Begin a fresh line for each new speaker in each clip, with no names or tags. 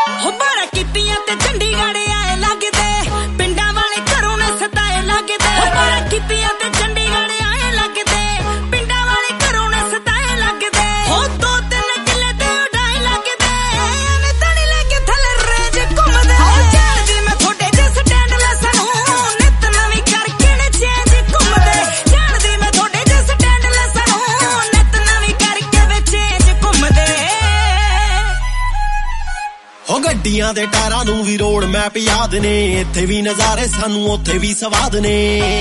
ਹੋ ਬਾਰਾ ਕੀਤੀਆਂ ਤੇ ਚੰਡੀਗੜ੍ਹ ਆਏ ਲੱਗਦੇ, ਪਿੰਡਾਂ ਵਾਲੇ ਘਰੋਂ ਨੇ ਸਤਾਏ ਲੱਗਦੇ। ਹੋ ਬਾਰਾ ਕੀਤੀਆਂ ਤੇ ਚੰਡੀਗੜ੍ਹ ਆਏ ਲੱਗਦੇ, ਪਿੰਡਾਂ ਵਾਲੇ ਘਰੋਂ ਨੇ ਸਤਾਏ ਲੱਗਦੇ। ਹੋ 2-3 ਕਿੱਲੇ ਤੇ ਉਡਾਏ ਲੱਗਦੇ, ਐਵੇਂ ਤਣੀ ਲੈ ਕੇ ਥੱਲੇ ਰੇਜ ਘੁੰਮਦੇ। ਹੋ ਜਾਣਦੀ ਮੈਂ ਤੁਹਾਡੇ ਜੇ ਸਟੈਂਡਲੈਸ ਨੂੰ, ਨਿੱਤ ਨਵੀਂ ਕਰਕੇ ਨੇ ਚੇਂਜ ਘੁੰਮਦੇ। ਜਾਣਦੀ ਮੈਂ ਤੁਹਾਡੇ ਜੇ ਸਟੈਂਡਲੈਸ ਨੂੰ, ਨਿੱਤ ਨਵੀਂ ਕਰਕੇ ਵੇ ਚੇਂਜ ਘੁੰਮਦੇ।
ਹੋ ਗੱਡੀਆਂ ਦੇ ਟਾਇਰਾਂ ਨੂੰ ਵੀ ਰੋਡ ਮੈਪ ਯਾਦ ਨੇ, ਇੱਥੇ ਵੀ ਨਜ਼ਾਰੇ ਸਾਨੂੰ ਉੱਥੇ ਵੀ ਸਵਾਦ ਨੇ।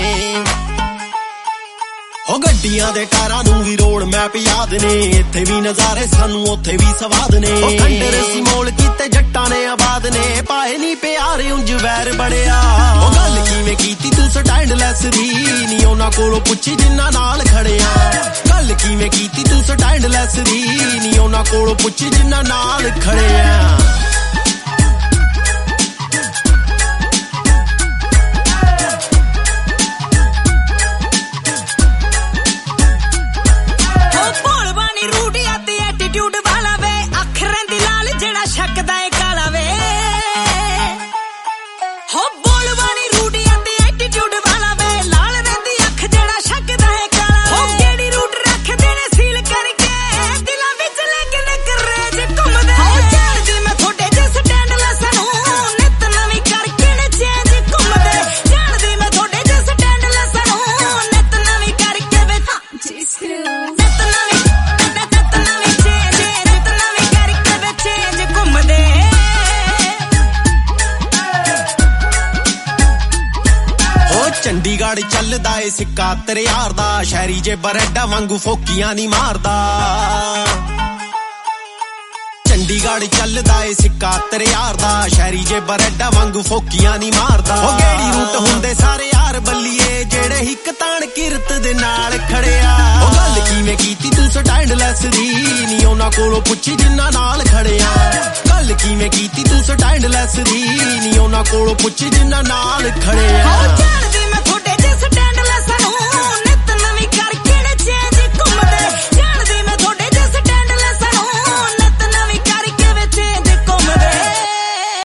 ਹੋ ਗੱਡੀਆਂ ਦੇ ਟਾਇਰਾਂ ਨੂੰ ਵੀ ਰੋਡ ਮੈਪ ਯਾਦ ਨੇ, ਇੱਥੇ ਵੀ ਨਜ਼ਾਰੇ ਸਾਨੂੰ ਉੱਥੇ ਵੀ ਸਵਾਦ ਨੇ। ਉਹ ਖੰਡਰ ਸੀ ਮੋਲ ਕੀਤੇ ਜੱਟਾਂ ਨੇ ਆਬਾਦ ਨੇ, ਪਾਏ ਨਹੀਂ ਪਿਆਰੇ ਉਂਝ ਵੈਰ ਬੜਿਆ। ਉਹ ਗੱਲ ਕਿਵੇਂ ਕੀਤੀ ਤੂੰ ਸਟੈਂਡਲੈਸ ਦੀ, ਨੀ ਉਹਨਾਂ ਕੋਲੋਂ ਪੁੱਛੀ ਜਿੰਨਾ ਨਾਲ ਖੜਿਆ। ਗੱਲ ਕਿਵੇਂ ਕੀਤੀ ਤੂੰ ਸਟੈਂਡਲੈਸ ਦੀ, ਨੀ ਉਹਨਾਂ ਕੋਲੋਂ ਪੁੱਛੀ ਜਿੰਨਾ ਨਾਲ ਖੜਿਆ। ਚੰਡੀਗੜ੍ਹ ਚੱਲਦਾ ਏ ਸਿੱਕਾ ਤੇਰੇ ਯਾਰ ਦਾ, ਸ਼ਹਿਰੀ ਜੇ ਬਰੈਡਾ ਵਾਂਗੂ ਫੋਕੀਆਂ ਨਹੀਂ ਮਾਰਦਾ। ਚੰਡੀਗੜ੍ਹ ਚੱਲਦਾ ਏ ਸਿੱਕਾ ਤੇਰੇ ਯਾਰ ਦਾ, ਸ਼ਹਿਰੀ ਜੇ ਬਰੈਡਾ ਵਾਂਗੂ ਫੋਕੀਆਂ ਨਹੀਂ ਮਾਰਦਾ। ਉਹ ਗੇੜੀ ਰੂਟ ਹੁੰਦੇ ਸਾਰੇ ਯਾਰ ਬੱਲੀਏ, ਜਿਹੜੇ ਹਿੱਕ ਤਾਣ ਕਿਰਤ ਦੇ ਨਾਲ ਖੜਿਆ। ਉਹ ਗੱਲ ਕਿਵੇਂ ਕੀਤੀ ਤੂੰ ਸਟੈਂਡਲੈਸ ਦੀ, ਨੀ ਉਹਨਾਂ ਕੋਲੋਂ ਪੁੱਛੀ ਜਿੰਨਾ ਨਾਲ ਖੜਿਆ। ਗੱਲ ਕਿਵੇਂ ਕੀਤੀ ਤੂੰ ਸਟੈਂਡਲੈਸ ਦੀ, ਨੀ ਉਹਨਾਂ ਕੋਲੋਂ ਪੁੱਛੀ ਜਿੰਨਾ ਨਾਲ ਖੜਿਆ।